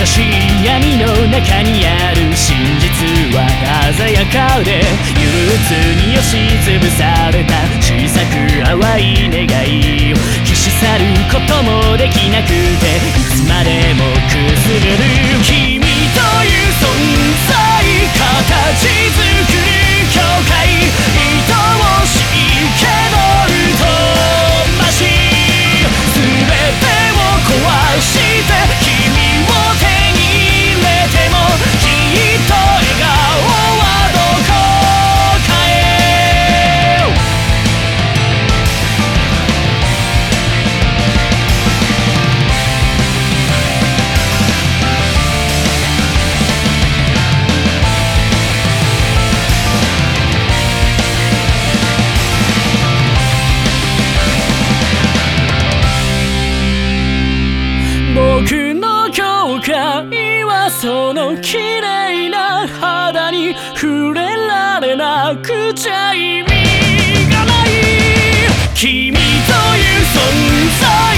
しい闇の中にある真実は鮮やかで、憂鬱に押しつぶされた小さく淡い願いを消し去ることもできなくて、いつまでもくすぶる君という存在、形作る境界、愛おしいけど疎ましい、全てを壊して君を手に入れてもきっと笑顔はどこかへ。僕の境界はその綺麗な肌に触れられなくちゃ意味がない、君という存在